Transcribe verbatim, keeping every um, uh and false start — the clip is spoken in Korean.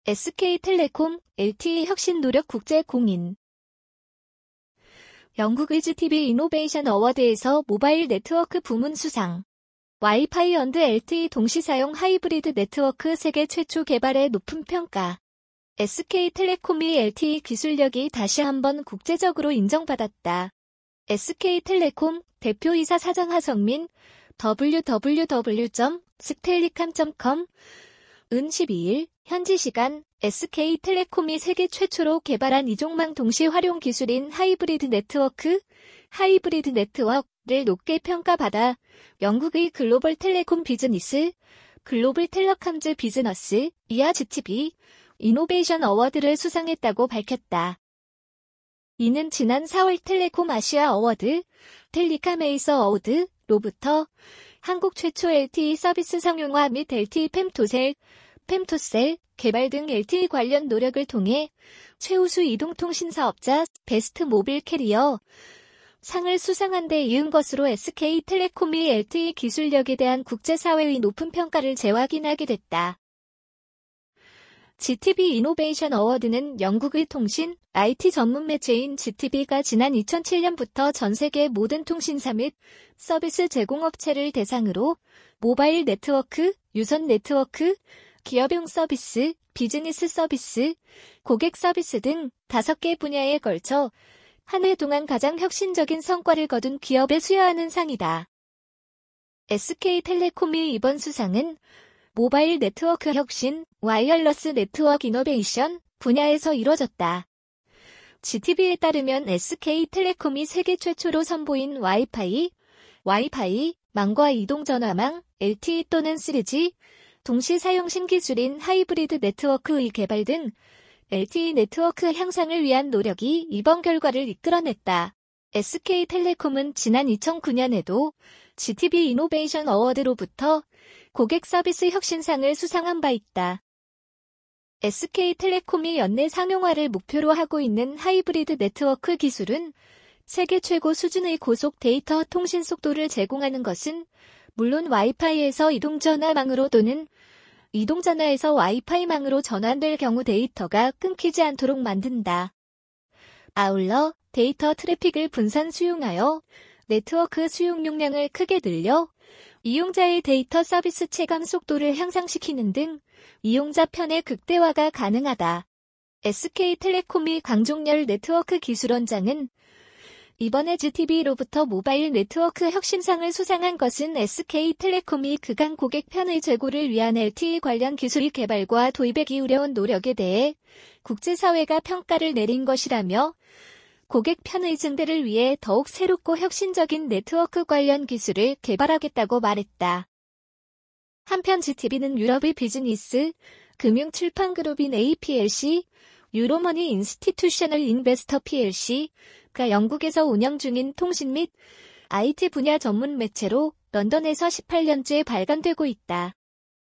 에스케이텔레콤, 엘티이 혁신 노력 국제 공인. 영국의 지티비 이노베이션 어워드에서 모바일 네트워크 부문 수상. 와이파이 앤 엘티이 동시 사용 하이브리드 네트워크 세계 최초 개발의 높은 평가. 에스케이텔레콤이 엘티이 기술력이 다시 한번 국제적으로 인정받았다. 에스케이텔레콤 대표이사 사장 하성민, 더블유 더블유 더블유 점 스텔리캄 점 컴 은 십이일 현지 시간 에스케이텔레콤이 세계 최초로 개발한 이종망 동시 활용 기술인 하이브리드 네트워크, 하이브리드 네트워크를 높게 평가받아 영국의 글로벌 텔레콤 비즈니스, 글로벌 텔레컴즈 비즈너스, 이하 지티비, 이노베이션 어워드를 수상했다고 밝혔다. 이는 지난 사월 텔레콤 아시아 어워드, 텔리캄 에이서 어워드로부터 한국 최초 엘티이 서비스 상용화 및 엘티이 펨토셀, 펨토셀 개발 등 엘티이 관련 노력을 통해 최우수 이동통신 사업자 베스트 모빌 캐리어 상을 수상한 데 이은 것으로 에스케이텔레콤이 엘티이 기술력에 대한 국제사회의 높은 평가를 재확인하게 됐다. 지티비 이노베이션 어워드는 영국의 통신, 아이티 전문 매체인 지티비가 지난 이천칠년부터 전 세계 모든 통신사 및 서비스 제공업체를 대상으로 모바일 네트워크, 유선 네트워크, 기업용 서비스, 비즈니스 서비스, 고객 서비스 등 다섯 개 분야에 걸쳐 한 해 동안 가장 혁신적인 성과를 거둔 기업에 수여하는 상이다. 에스케이텔레콤의 이번 수상은 모바일 네트워크 혁신, 와이어러스 네트워크 이노베이션 분야에서 이뤄졌다. 지티비에 따르면 에스케이텔레콤이 세계 최초로 선보인 와이파이, 와이파이, 망과 이동전화망, 엘티이 또는 쓰리지, 동시 사용 신기술인 하이브리드 네트워크의 개발 등 엘티이 네트워크 향상을 위한 노력이 이번 결과를 이끌어냈다. 에스케이텔레콤은 지난 이천구년에도 지티비 이노베이션 어워드로부터 고객 서비스 혁신상을 수상한 바 있다. 에스케이텔레콤이 연내 상용화를 목표로 하고 있는 하이브리드 네트워크 기술은 세계 최고 수준의 고속 데이터 통신 속도를 제공하는 것은 물론 와이파이에서 이동전화망으로 또는 이동전화에서 와이파이망으로 전환될 경우 데이터가 끊기지 않도록 만든다. 아울러 데이터 트래픽을 분산 수용하여 네트워크 수용 용량을 크게 늘려 이용자의 데이터 서비스 체감 속도를 향상시키는 등 이용자 편의 극대화가 가능하다. 에스케이텔레콤의 강종열 네트워크 기술원장은 이번에 지티비로부터 모바일 네트워크 혁신상을 수상한 것은 에스케이텔레콤이 그간 고객 편의 제고를 위한 엘티이 관련 기술 개발과 도입에 기울여온 노력에 대해 국제사회가 평가를 내린 것이라며 고객 편의 증대를 위해 더욱 새롭고 혁신적인 네트워크 관련 기술을 개발하겠다고 말했다. 한편 지티비는 유럽의 비즈니스, 금융 출판 그룹인 에이피엘씨, 유로머니 인스티튜셔널 인베스터 피엘씨가 영국에서 운영 중인 통신 및 아이티 분야 전문 매체로 런던에서 십팔년째 발간되고 있다.